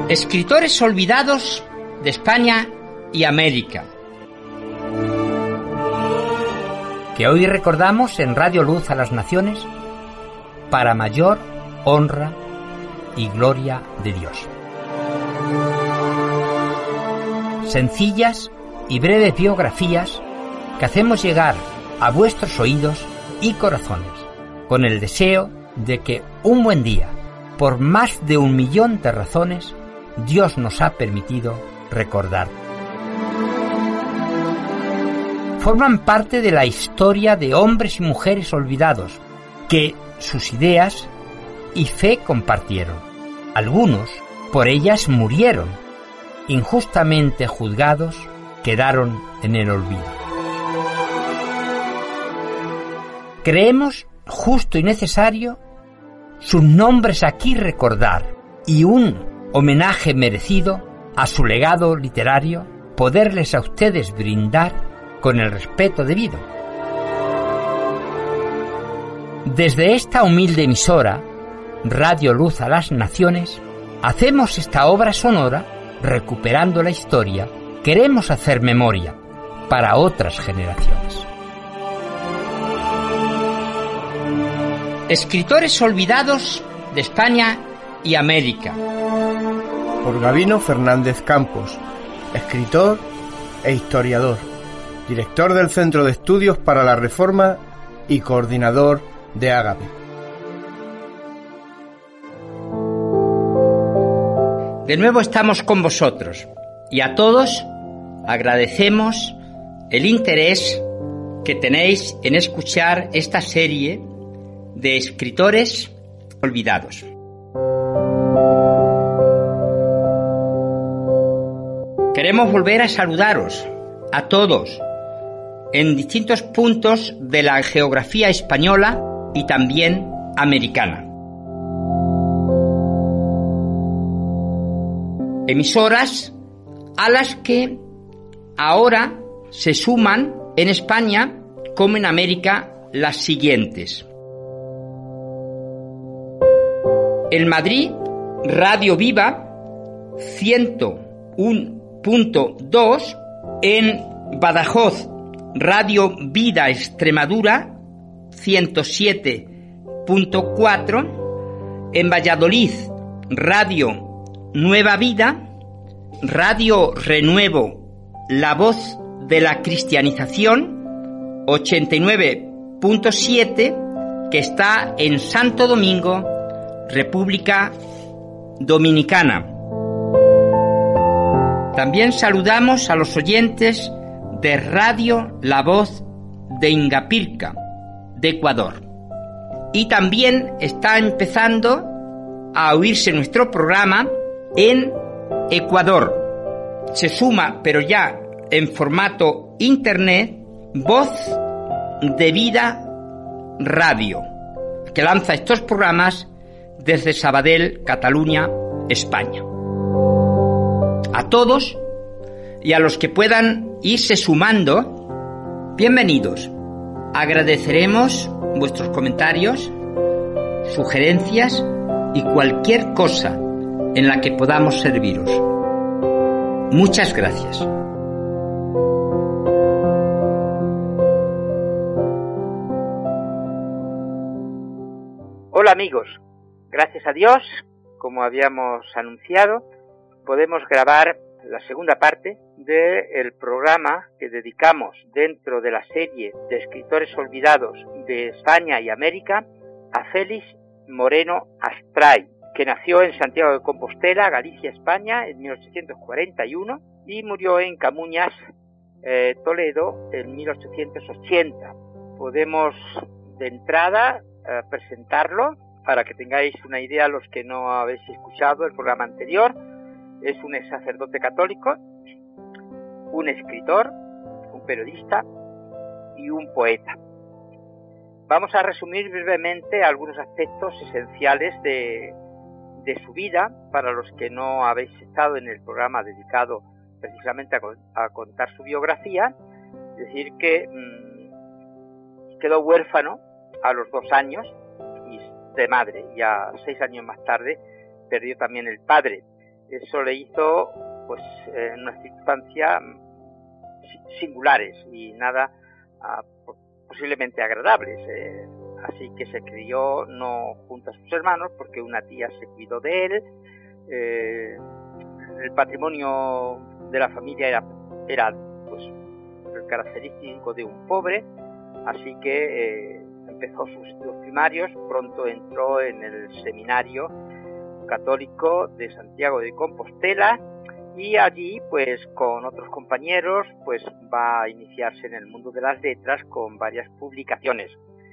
Escritores olvidados de España y América, que hoy recordamos en Radio Luz a las Naciones para mayor honra y gloria de Dios. Sencillas y breves biografías que hacemos llegar a vuestros oídos y corazones, con el deseo de que un buen día, por más de 1 millón de razones, Dios nos ha permitido recordar. Forman parte de la historia de hombres y mujeres olvidados que sus ideas y fe compartieron. Algunos por ellas murieron, injustamente juzgados, quedaron en el olvido. Creemos justo y necesario sus nombres aquí recordar y un homenaje merecido a su legado literario poderles a ustedes brindar con el respeto debido. Desde esta humilde emisora, Radio Luz a las Naciones, hacemos esta obra sonora recuperando la historia. Queremos hacer memoria para otras generaciones. Escritores olvidados de España y América. Por Gabino Fernández Campos, escritor e historiador, director del Centro de Estudios para la Reforma y coordinador de Ágape. De nuevo estamos con vosotros y a todos agradecemos el interés que tenéis en escuchar esta serie de escritores olvidados. Queremos volver a saludaros a todos en distintos puntos de la geografía española y también americana. Emisoras a las que ahora se suman en España como en América las siguientes. En Madrid, Radio Viva 101.2, en Badajoz, Radio Vida Extremadura 107.4, en Valladolid, Radio Nueva Vida, Radio Renuevo, La Voz de la Cristianización 89.7, que está en Santo Domingo, República Dominicana. También saludamos a los oyentes de Radio La Voz de Ingapirca, de Ecuador. Y también está empezando a oírse nuestro programa en Ecuador. Se suma, pero ya en formato internet, Voz de Vida Radio, que lanza estos programas desde Sabadell, Cataluña, España. A todos y a los que puedan irse sumando, bienvenidos. Agradeceremos vuestros comentarios, sugerencias y cualquier cosa en la que podamos serviros. Muchas gracias. Hola amigos, gracias a Dios, como habíamos anunciado, podemos grabar la segunda parte del programa que dedicamos dentro de la serie de escritores olvidados de España y América a Félix Moreno Astray, que nació en Santiago de Compostela, Galicia, España, en 1841 y murió en Camuñas, Toledo, en 1880. Podemos de entrada presentarlo para que tengáis una idea los que no habéis escuchado el programa anterior. Es un ex sacerdote católico, un escritor, un periodista y un poeta. Vamos a resumir brevemente algunos aspectos esenciales de su vida para los que no habéis estado en el programa dedicado precisamente a contar su biografía. Es decir, que quedó huérfano a los 2 años de madre, y a 6 años más tarde perdió también el padre. Eso le hizo pues en unas circunstancias singulares y nada posiblemente agradables. Así que se crió no junto a sus hermanos, porque una tía se cuidó de él. El patrimonio de la familia era pues el característico de un pobre, así que empezó sus estudios primarios. Pronto entró en el seminario católico de Santiago de Compostela y allí pues con otros compañeros pues va a iniciarse en el mundo de las letras con varias publicaciones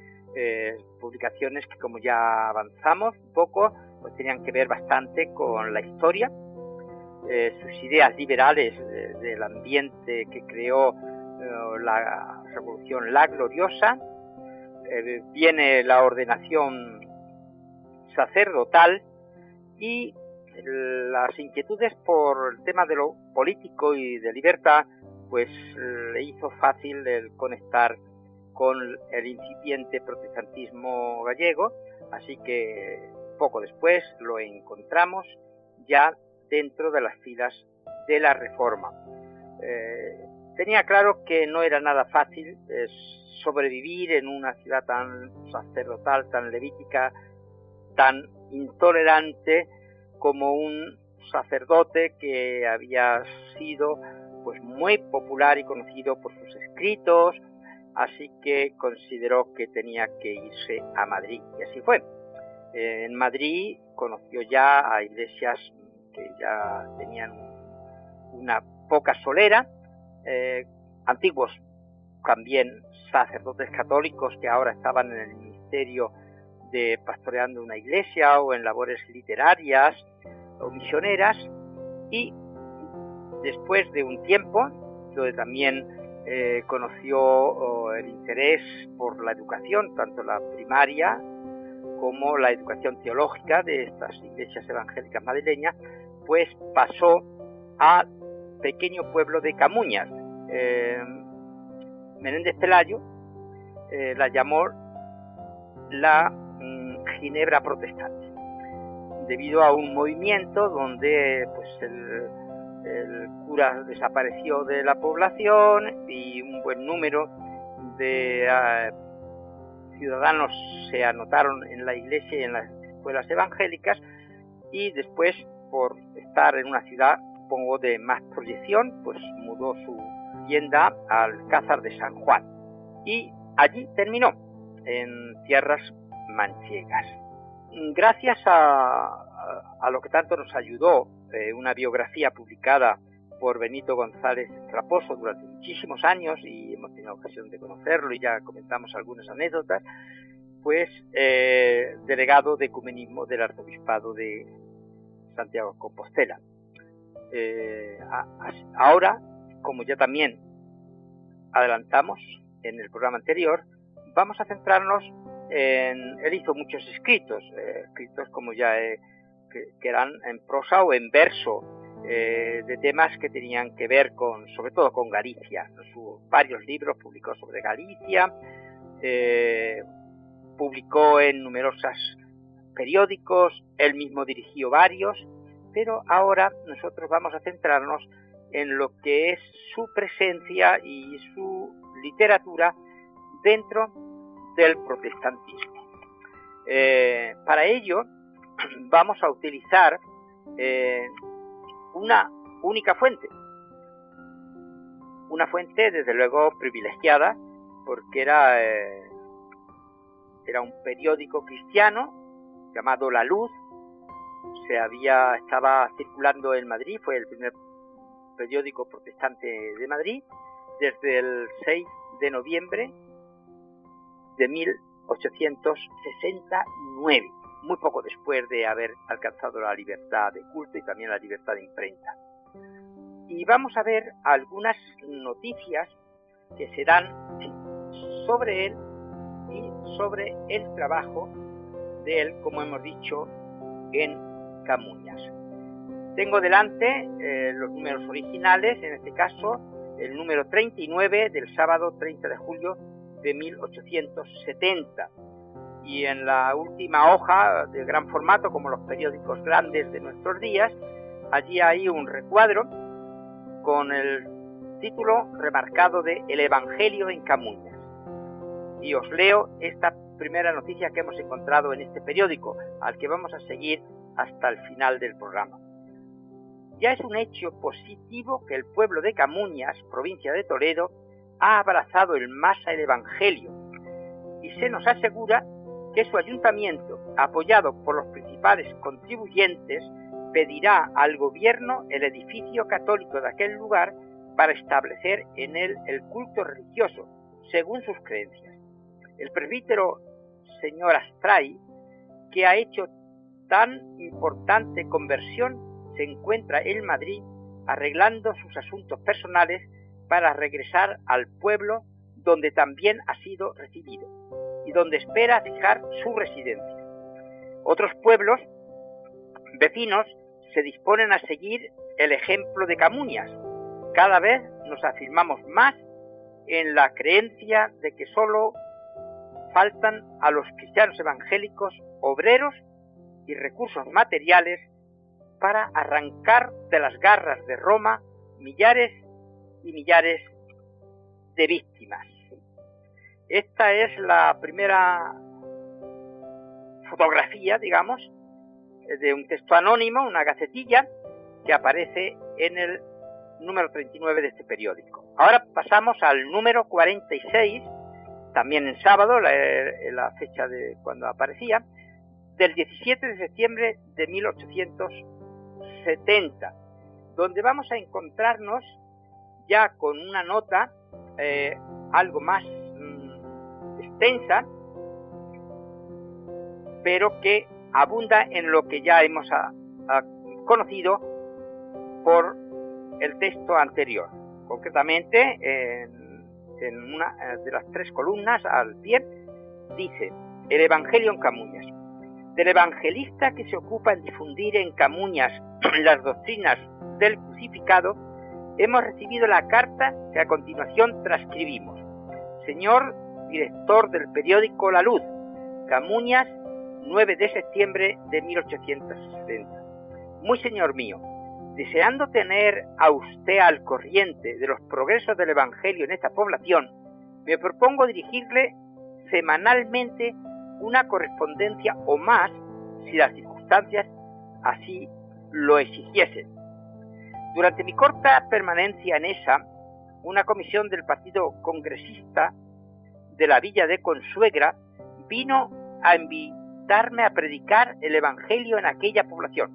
que, como ya avanzamos un poco, pues tenían que ver bastante con la historia. Sus ideas liberales del ambiente que creó la Revolución La Gloriosa. Viene la ordenación sacerdotal y las inquietudes por el tema de lo político y de libertad, pues le hizo fácil el conectar con el incipiente protestantismo gallego, así que poco después lo encontramos ya dentro de las filas de la Reforma. Tenía claro que no era nada fácil sobrevivir en una ciudad tan sacerdotal, tan levítica, tan intolerante como un sacerdote que había sido pues muy popular y conocido por sus escritos, así que consideró que tenía que irse a Madrid, y así fue. En Madrid conoció ya a iglesias que ya tenían una poca solera, antiguos también sacerdotes católicos que ahora estaban en el ministerio de pastoreando una iglesia o en labores literarias o misioneras, y después de un tiempo donde también conoció el interés por la educación, tanto la primaria como la educación teológica de estas iglesias evangélicas madrileñas, pues pasó al pequeño pueblo de Camuñas. Menéndez Pelayo la llamó la Ginebra protestante, debido a un movimiento donde pues el cura desapareció de la población y un buen número de ciudadanos se anotaron en la iglesia y en las escuelas evangélicas, y después, por estar en una ciudad, supongo, de más proyección, pues mudó su vivienda al Alcázar de San Juan y allí terminó, en tierras manchegas. Gracias a lo que tanto nos ayudó una biografía publicada por Benito González Traposo durante muchísimos años, y hemos tenido ocasión de conocerlo y ya comentamos algunas anécdotas, pues delegado de ecumenismo del Arzobispado de Santiago de Compostela. Ahora, como ya también adelantamos en el programa anterior, vamos a centrarnos en... Él hizo muchos escritos como ya que eran en prosa o en verso, de temas que tenían que ver sobre todo con Galicia. Varios libros publicó sobre Galicia, publicó en numerosos periódicos, él mismo dirigió varios, pero ahora nosotros vamos a centrarnos en lo que es su presencia y su literatura dentro del protestantismo. Para ello vamos a utilizar una única fuente, una fuente desde luego privilegiada, porque era un periódico cristiano llamado La Luz. Estaba circulando en Madrid, fue el primer periódico protestante de Madrid desde el 6 de noviembre de 1869, muy poco después de haber alcanzado la libertad de culto y también la libertad de imprenta. Y vamos a ver algunas noticias que se dan sobre él y sobre el trabajo de él, como hemos dicho, en Camuñas. Tengo delante los números originales, en este caso el número 39 del sábado 30 de julio de 1870. Y en la última hoja de gran formato, como los periódicos grandes de nuestros días, allí hay un recuadro con el título remarcado de El Evangelio en Camuñas. Y os leo esta primera noticia que hemos encontrado en este periódico, al que vamos a seguir hasta el final del programa. Ya es un hecho positivo que el pueblo de Camuñas, provincia de Toledo, ha abrazado en masa el Evangelio, y se nos asegura que su ayuntamiento, apoyado por los principales contribuyentes, pedirá al gobierno el edificio católico de aquel lugar para establecer en él el culto religioso, según sus creencias. El presbítero señor Astray, que ha hecho tan importante conversión, se encuentra en Madrid arreglando sus asuntos personales para regresar al pueblo donde también ha sido recibido y donde espera fijar su residencia. Otros pueblos vecinos se disponen a seguir el ejemplo de Camuñas. Cada vez nos afirmamos más en la creencia de que solo faltan a los cristianos evangélicos obreros y recursos materiales para arrancar de las garras de Roma millares y millares de víctimas. Esta es la primera fotografía, digamos, de un texto anónimo, una gacetilla, que aparece en el número 39 de este periódico. Ahora pasamos al número 46, también en sábado, la fecha de cuando aparecía, del 17 de septiembre de 1870, donde vamos a encontrarnos ya con una nota algo más extensa, pero que abunda en lo que ya hemos conocido por el texto anterior. Concretamente, en una de las 3 columnas al pie, dice: el Evangelio en Camuñas. Del evangelista que se ocupa en difundir en Camuñas las doctrinas del crucificado, hemos recibido la carta que a continuación transcribimos. Señor director del periódico La Luz, Camuñas, 9 de septiembre de 1870. Muy señor mío, deseando tener a usted al corriente de los progresos del Evangelio en esta población, me propongo dirigirle semanalmente una correspondencia o más, si las circunstancias así lo exigiesen. Durante mi corta permanencia en esa, una comisión del Partido Congresista de la Villa de Consuegra vino a invitarme a predicar el Evangelio en aquella población.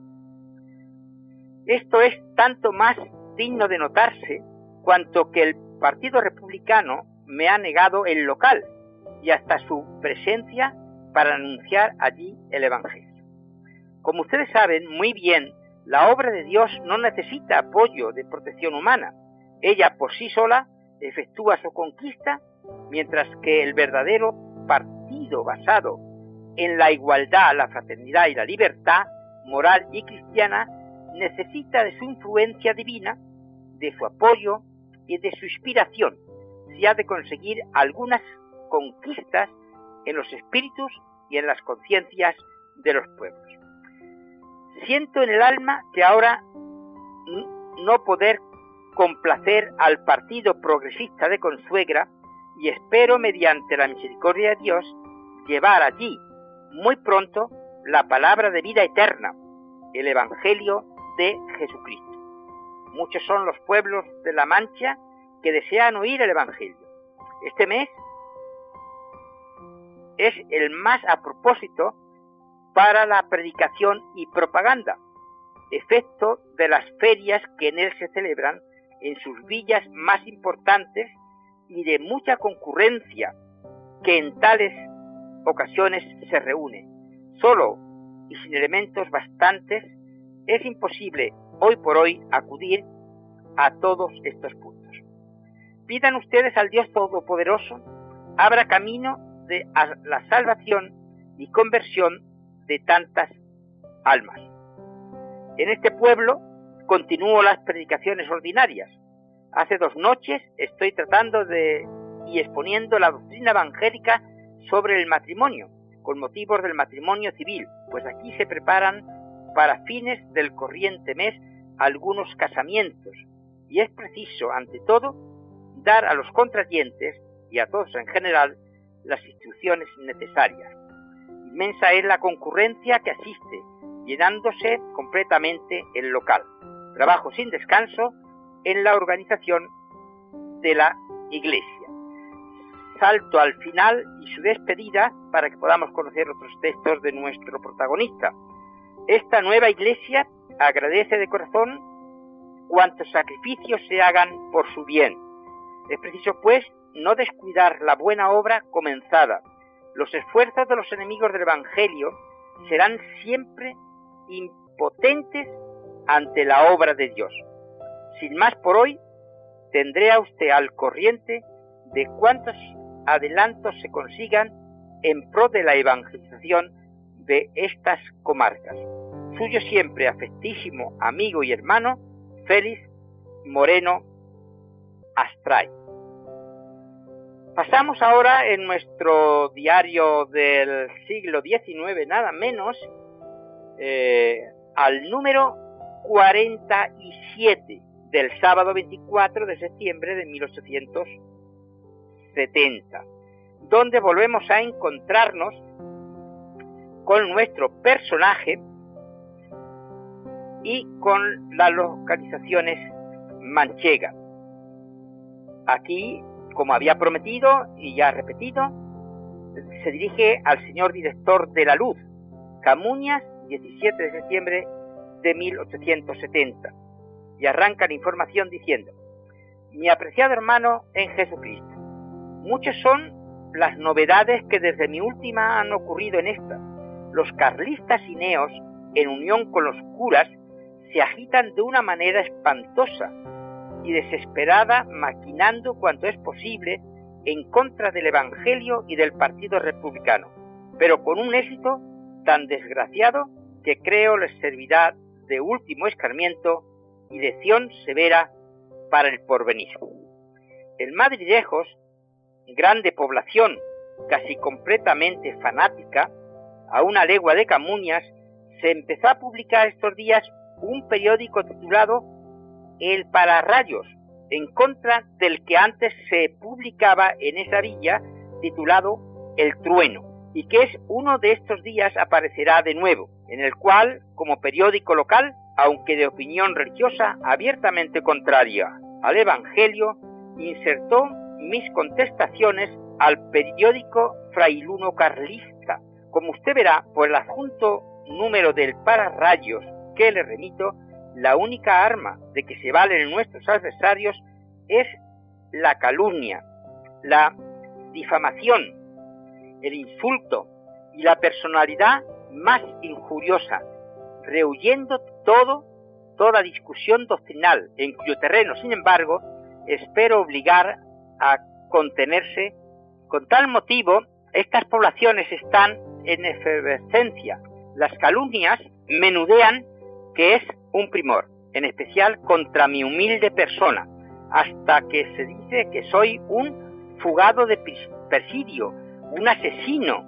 Esto es tanto más digno de notarse cuanto que el Partido Republicano me ha negado el local y hasta su presencia para anunciar allí el Evangelio. Como ustedes saben muy bien, la obra de Dios no necesita apoyo de protección humana. Ella por sí sola efectúa su conquista, mientras que el verdadero partido basado en la igualdad, la fraternidad y la libertad moral y cristiana necesita de su influencia divina, de su apoyo y de su inspiración, si ha de conseguir algunas conquistas en los espíritus y en las conciencias de los pueblos. Siento en el alma que ahora no poder complacer al Partido Progresista de Consuegra y espero, mediante la misericordia de Dios, llevar allí muy pronto la palabra de vida eterna, el Evangelio de Jesucristo. Muchos son los pueblos de La Mancha que desean oír el Evangelio. Este mes es el más a propósito para la predicación y propaganda, efecto de las ferias que en él se celebran en sus villas más importantes y de mucha concurrencia que en tales ocasiones se reúne. Solo y sin elementos bastantes es imposible hoy por hoy acudir a todos estos puntos. Pidan ustedes al Dios Todopoderoso abra camino de la salvación y conversión de tantas almas. En este pueblo continúo las predicaciones ordinarias. Hace 2 noches estoy tratando y exponiendo la doctrina evangélica sobre el matrimonio, con motivos del matrimonio civil, pues aquí se preparan para fines del corriente mes algunos casamientos, y es preciso, ante todo, dar a los contrayentes y a todos en general las instrucciones necesarias. Inmensa es la concurrencia que asiste, llenándose completamente el local. Trabajo sin descanso en la organización de la iglesia. Salto al final y su despedida para que podamos conocer otros textos de nuestro protagonista. Esta nueva iglesia agradece de corazón cuantos sacrificios se hagan por su bien. Es preciso, pues, no descuidar la buena obra comenzada. Los esfuerzos de los enemigos del Evangelio serán siempre impotentes ante la obra de Dios. Sin más por hoy, tendré a usted al corriente de cuántos adelantos se consigan en pro de la evangelización de estas comarcas. Suyo siempre afectísimo amigo y hermano, Félix Moreno Astray. Pasamos ahora en nuestro diario del siglo XIX, nada menos, al número 47 del sábado 24 de septiembre de 1870, donde volvemos a encontrarnos con nuestro personaje y con las localizaciones manchegas. Aquí, como había prometido y ya repetido, se dirige al señor director de la Luz, Camuñas, 17 de septiembre de 1870, y arranca la información diciendo: mi apreciado hermano en Jesucristo, muchas son las novedades que desde mi última han ocurrido en esta. Los carlistas y neos, en unión con los curas, se agitan de una manera espantosa y desesperada, maquinando cuanto es posible en contra del Evangelio y del Partido Republicano, pero con un éxito tan desgraciado que creo les servirá de último escarmiento y lección severa para el porvenir. En Madridejos, grande población, casi completamente fanática, a una legua de Camuñas, se empezó a publicar estos días un periódico titulado El Pararrayos, en contra del que antes se publicaba en esa villa titulado El Trueno, y que es uno de estos días aparecerá de nuevo, en el cual, como periódico local, aunque de opinión religiosa abiertamente contraria al Evangelio, insertó mis contestaciones al periódico frailuno carlista. Como usted verá por el adjunto número del Pararrayos que le remito, la única arma de que se valen nuestros adversarios es la calumnia, la difamación, el insulto y la personalidad más injuriosa, rehuyendo toda discusión doctrinal, en cuyo terreno, sin embargo, espero obligar a contenerse. Con tal motivo, estas poblaciones están en efervescencia. Las calumnias menudean que es un primor, en especial contra mi humilde persona, hasta que se dice que soy un fugado de presidio, un asesino,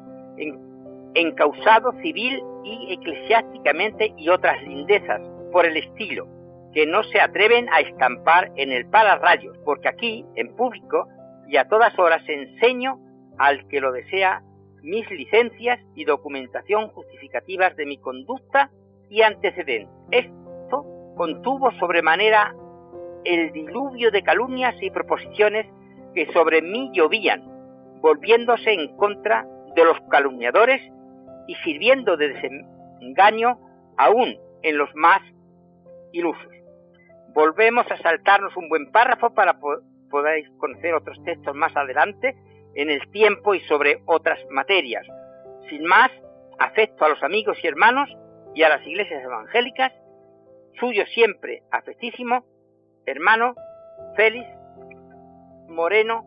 encausado civil y eclesiásticamente y otras lindezas por el estilo, que no se atreven a estampar en el Pararrayos, porque aquí, en público y a todas horas, enseño al que lo desea mis licencias y documentación justificativas de mi conducta y antecedentes. Esto contuvo sobremanera el diluvio de calumnias y proposiciones que sobre mí llovían, volviéndose en contra de los calumniadores y sirviendo de desengaño aún en los más ilusos. Volvemos a saltarnos un buen párrafo para podáis conocer otros textos más adelante en el tiempo y sobre otras materias. Sin más, afecto a los amigos y hermanos y a las iglesias evangélicas, suyo siempre afectísimo, hermano Félix Moreno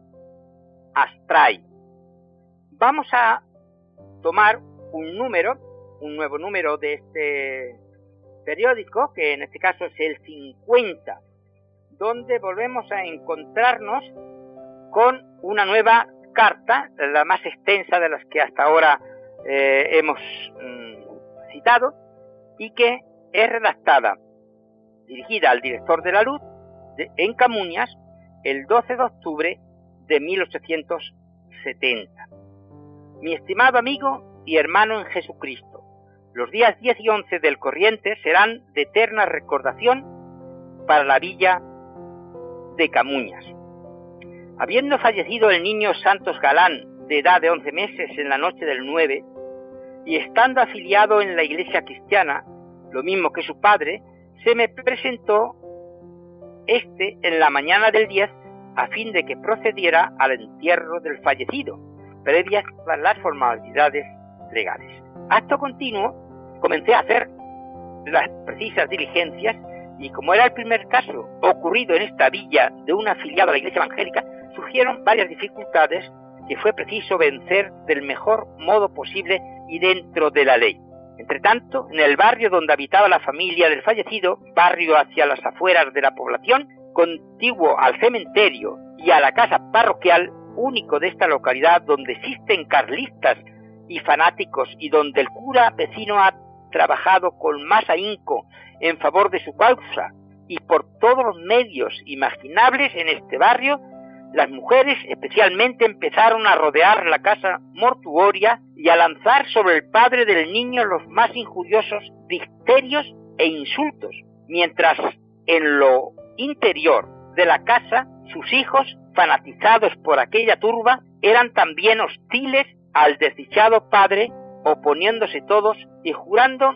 Astray. Vamos a tomar un nuevo número de este periódico, que en este caso es el 50, donde volvemos a encontrarnos con una nueva carta, la más extensa de las que hasta ahora hemos citado, y que es redactada dirigida al director de la luz en Camuñas el 12 de octubre de 1870. Mi estimado amigo y hermano en Jesucristo, los días 10 y 11 del corriente serán de eterna recordación para la villa de Camuñas. Habiendo fallecido el niño Santos Galán, de edad de 11 meses, en la noche del 9, y estando afiliado en la iglesia cristiana, lo mismo que su padre, se me presentó en la mañana del 10 a fin de que procediera al entierro del fallecido, previas las formalidades legales. Acto continuo, comencé a hacer las precisas diligencias y como era el primer caso ocurrido en esta villa de un afiliado a la iglesia evangélica, surgieron varias dificultades que fue preciso vencer del mejor modo posible y dentro de la ley. Entretanto, en el barrio donde habitaba la familia del fallecido, barrio hacia las afueras de la población, contiguo al cementerio y a la casa parroquial, único de esta localidad donde existen carlistas y fanáticos y donde el cura vecino ha trabajado con más ahínco en favor de su causa y por todos los medios imaginables en este barrio, las mujeres especialmente empezaron a rodear la casa mortuoria y a lanzar sobre el padre del niño los más injuriosos dicterios e insultos, mientras en lo interior de la casa sus hijos, fanatizados por aquella turba, eran también hostiles al desdichado padre, oponiéndose todos y jurando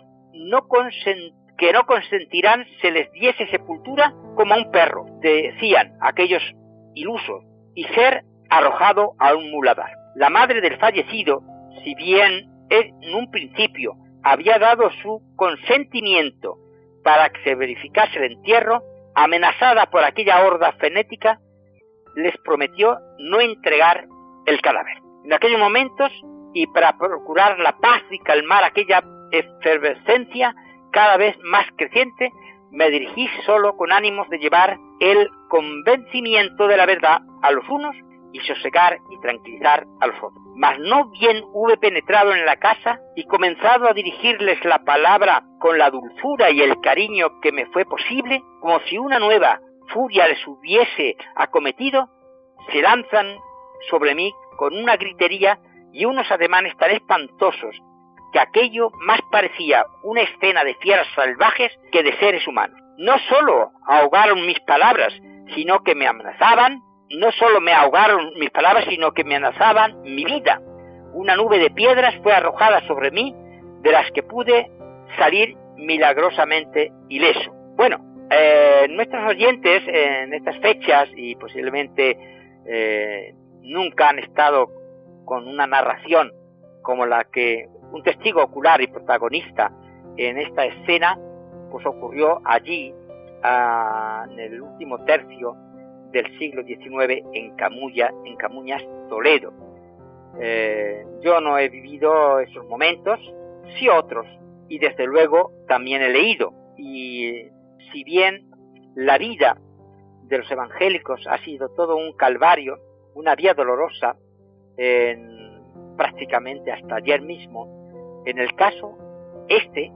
que no consentirán se les diese sepultura como a un perro, decían aquellos ilusos, y ser arrojado a un muladar. La madre del fallecido, si bien en un principio había dado su consentimiento para que se verificase el entierro, amenazada por aquella horda frenética, les prometió no entregar el cadáver. En aquellos momentos, y para procurar la paz y calmar aquella efervescencia cada vez más creciente, me dirigí solo con ánimos de llevar el convencimiento de la verdad a los unos y sosegar y tranquilizar a los otros. Mas no bien hube penetrado en la casa y comenzado a dirigirles la palabra con la dulzura y el cariño que me fue posible, como si una nueva furia les hubiese acometido, se lanzan sobre mí con una gritería y unos ademanes tan espantosos que aquello más parecía una escena de fieras salvajes que de seres humanos. No solo ahogaron mis palabras, sino que me amenazaban, no solo me ahogaron mis palabras, sino que me amenazaban mi vida. Una nube de piedras fue arrojada sobre mí, de las que pude salir milagrosamente ileso. Bueno, nuestros oyentes en estas fechas, y posiblemente nunca han estado con una narración como la que un testigo ocular y protagonista en esta escena, pues ocurrió allí en el último tercio del siglo XIX en Camuñas, Toledo. Yo no he vivido esos momentos, sí otros, y desde luego también he leído. Y si bien la vida de los evangélicos ha sido todo un calvario, una vía dolorosa, prácticamente hasta ayer mismo, en el caso este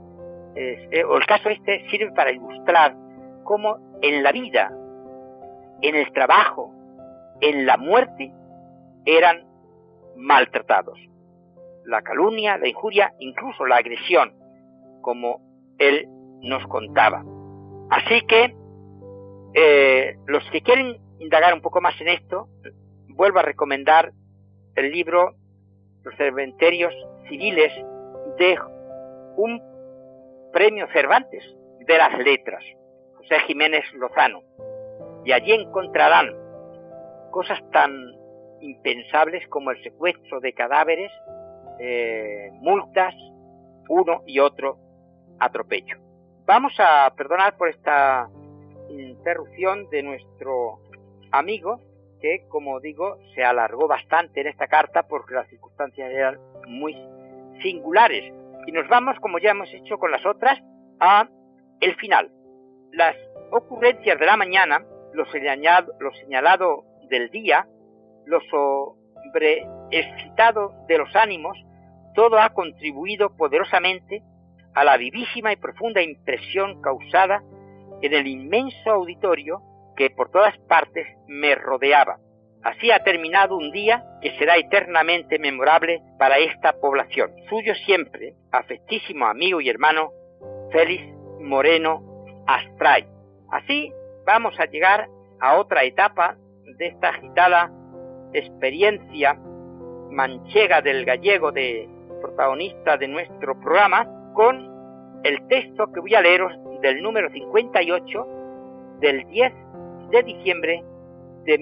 sirve para ilustrar cómo en la vida, en el trabajo, en la muerte, eran maltratados. La calumnia, la injuria, incluso la agresión, como él nos contaba. Así que los que quieren indagar un poco más en esto, vuelvo a recomendar el libro Los cementerios civiles de un premio Cervantes de las letras, José Jiménez Lozano, y allí encontrarán cosas tan impensables como el secuestro de cadáveres, multas, uno y otro atropello. Vamos a perdonar por esta interrupción de nuestro amigo, que, como digo, se alargó bastante en esta carta porque las circunstancias eran muy singulares. Y nos vamos, como ya hemos hecho con las otras, a el final. Las ocurrencias de la mañana, lo señalado del día, lo sobreexcitado de los ánimos, todo ha contribuido poderosamente a la vivísima y profunda impresión causada en el inmenso auditorio que por todas partes me rodeaba. Así ha terminado un día que será eternamente memorable para esta población. Suyo siempre, afectísimo amigo y hermano, Félix Moreno Astray. Así vamos a llegar a otra etapa de esta agitada experiencia manchega del gallego protagonista de nuestro programa, con el texto que voy a leeros del número 58 del 10 de diciembre de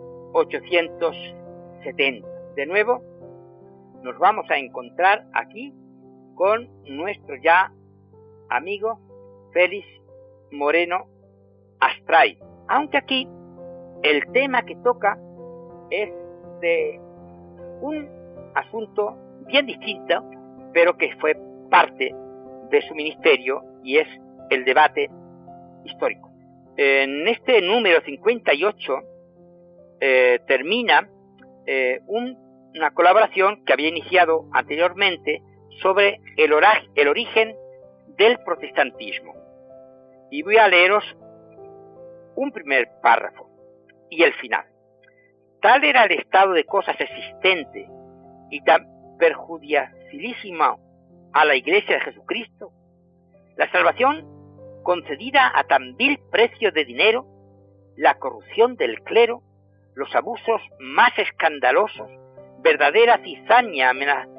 1870. De nuevo, nos vamos a encontrar aquí con nuestro ya amigo Félix Moreno Astray. Aunque aquí el tema que toca es de un asunto bien distinto, pero que fue parte de su ministerio, y es el debate histórico. En este número 58 termina una colaboración que había iniciado anteriormente sobre el origen del protestantismo. Y voy a leeros un primer párrafo y el final. Tal era el estado de cosas existente y tan perjudicialísimo a la Iglesia de Jesucristo, la salvación concedida a tan vil precio de dinero, la corrupción del clero, los abusos más escandalosos, verdadera cizaña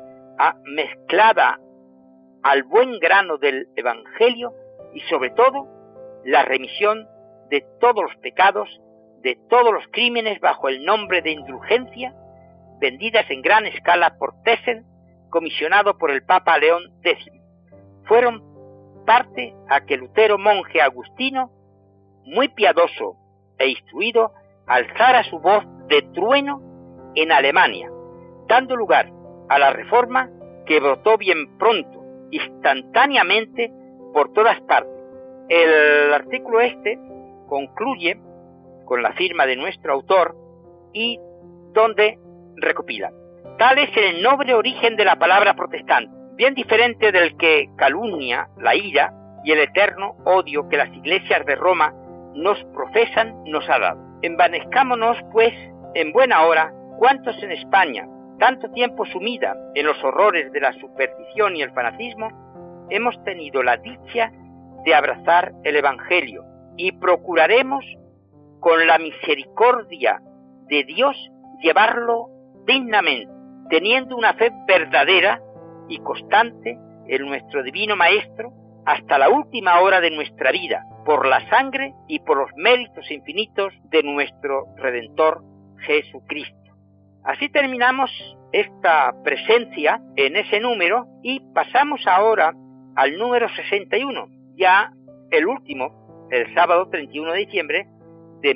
mezclada al buen grano del Evangelio, y sobre todo la remisión de todos los pecados, de todos los crímenes bajo el nombre de indulgencia, vendidas en gran escala por Thyssen, comisionado por el Papa León X. Fueron parte a que Lutero, monje agustino, muy piadoso e instruido, alzara su voz de trueno en Alemania, dando lugar a la reforma que brotó bien pronto, instantáneamente, por todas partes. El artículo concluye con la firma de nuestro autor y donde recopila: tal es el noble origen de la palabra protestante, bien diferente del que calumnia, la ira y el eterno odio que las iglesias de Roma nos profesan nos ha dado. Envanezcámonos, pues, en buena hora, cuantos en España, tanto tiempo sumida en los horrores de la superstición y el fanatismo, hemos tenido la dicha de abrazar el Evangelio, y procuraremos, con la misericordia de Dios, llevarlo dignamente, teniendo una fe verdadera y constante en nuestro divino Maestro hasta la última hora de nuestra vida, por la sangre y por los méritos infinitos de nuestro Redentor Jesucristo. Así terminamos esta presencia en ese número y pasamos ahora al número 61, ya el último, el sábado 31 de diciembre de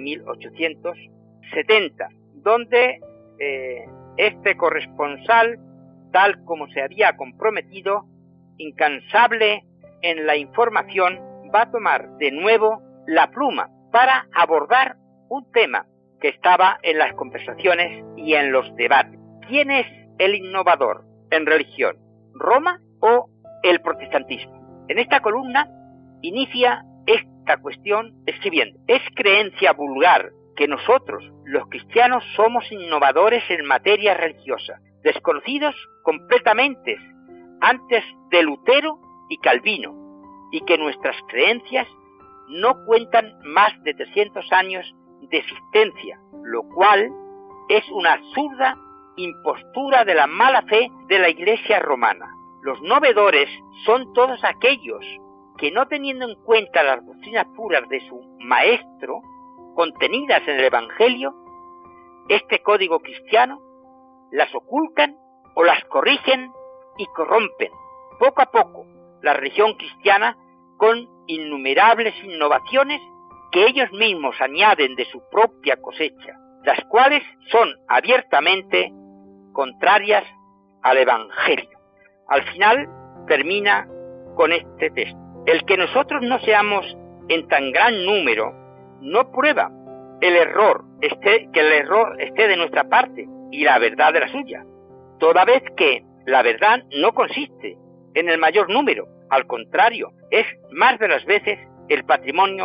1870, donde este corresponsal, tal como se había comprometido, incansable en la información, va a tomar de nuevo la pluma para abordar un tema que estaba en las conversaciones y en los debates. ¿Quién es el innovador en religión? ¿Roma o el protestantismo? En esta columna inicia esta cuestión escribiendo: es creencia vulgar que nosotros, los cristianos, somos innovadores en materia religiosa, desconocidos completamente antes de Lutero y Calvino, y que nuestras creencias no cuentan más de 300 años de existencia, lo cual es una absurda impostura de la mala fe de la Iglesia romana. Los novedores son todos aquellos que, no teniendo en cuenta las doctrinas puras de su maestro, contenidas en el Evangelio, este código cristiano, las ocultan o las corrigen y corrompen, poco a poco, la religión cristiana con innumerables innovaciones que ellos mismos añaden de su propia cosecha, las cuales son abiertamente contrarias al Evangelio. Al final termina con este texto: el que nosotros no seamos en tan gran número no prueba que el error esté de nuestra parte y la verdad de la suya, toda vez que la verdad no consiste en el mayor número, al contrario, es más de las veces el patrimonio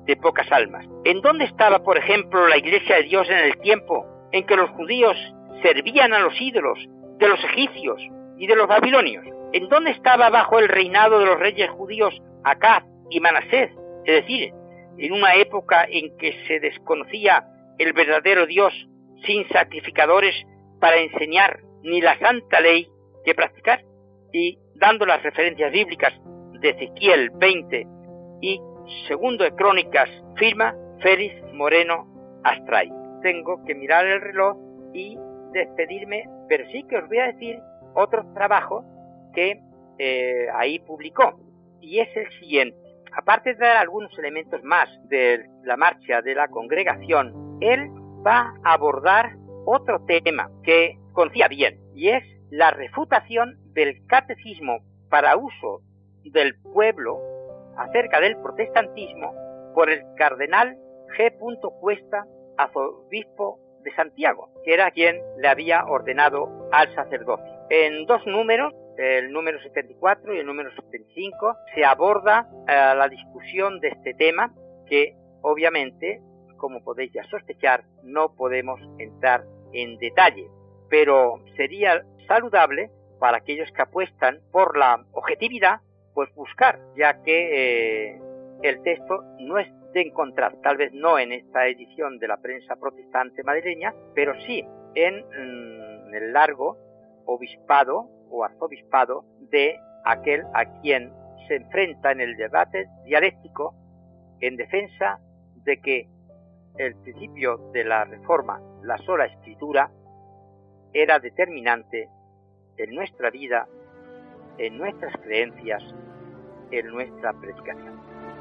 de pocas almas. ¿En dónde estaba, por ejemplo, la Iglesia de Dios en el tiempo en que los judíos servían a los ídolos de los egipcios y de los babilonios? ¿En dónde estaba bajo el reinado de los reyes judíos Acaz y Manasés? Es decir, en una época en que se desconocía el verdadero Dios, sin sacrificadores para enseñar ni la santa ley que practicar. Y dando las referencias bíblicas de Ezequiel 20 y segundo de Crónicas, firma Félix Moreno Astray. Tengo que mirar el reloj y despedirme, pero sí que os voy a decir otro trabajo que ahí publicó, y es el siguiente. Aparte de dar algunos elementos más de la marcha de la congregación, él va a abordar otro tema que conocía bien, y es la refutación del catecismo para uso del pueblo acerca del protestantismo por el cardenal G. Cuesta, arzobispo de Santiago, que era quien le había ordenado al sacerdocio. En dos números, el número 74 y el número 75, se aborda la discusión de este tema que, obviamente, como podéis ya sospechar, no podemos entrar en detalle, pero sería saludable para aquellos que apuestan por la objetividad, pues buscar, ya que el texto no es de encontrar, tal vez no en esta edición de la prensa protestante madrileña, pero sí en el largo obispado o arzobispado de aquel a quien se enfrenta en el debate dialéctico en defensa de que el principio de la Reforma, la sola Escritura, era determinante en nuestra vida, en nuestras creencias, en nuestra predicación.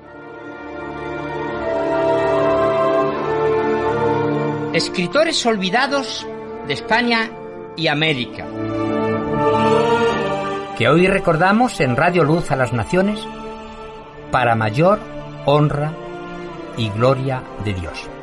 Escritores olvidados de España y América, que hoy recordamos en Radio Luz a las Naciones para mayor honra y gloria de Dios.